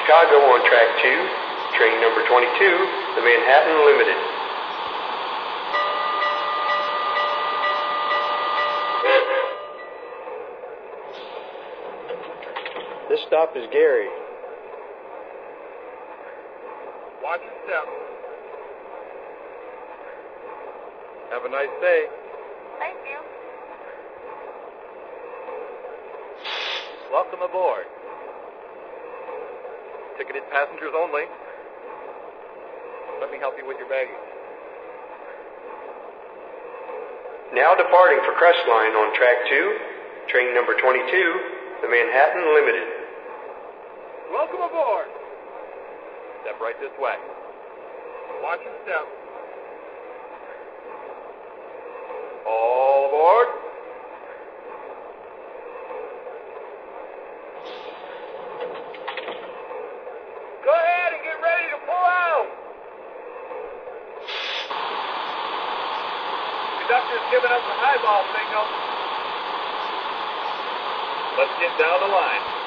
Chicago on track 2, train number 22, the Manhattan Limited. This stop is Gary. Watch your step. Have a nice day. Thank you. Welcome aboard. Ticketed passengers only. Let me help you with your baggage. Now departing for Crestline on track 2, train number 22, the Manhattan Limited. Welcome aboard. Step right this way. Watch your step. All aboard. Go ahead and get ready to pull out. Conductor's giving us a highball signal. Let's get down the line.